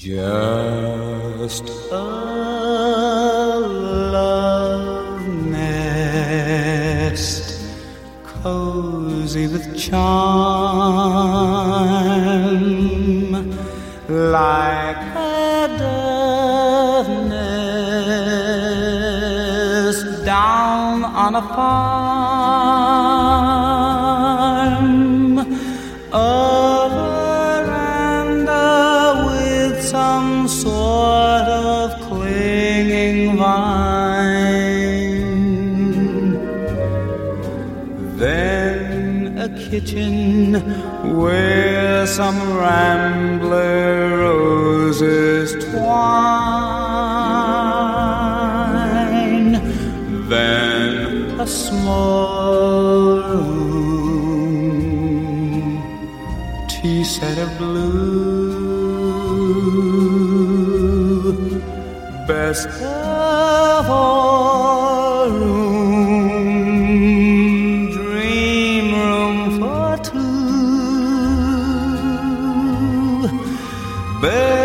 Just a love nest, cozy with charm, like a dove nest down on a farm. A veranda with some sort of clinging vine. Then a kitchen where some rambler roses twine. Then a small room, tea set of blue, best of all room, dream room for two.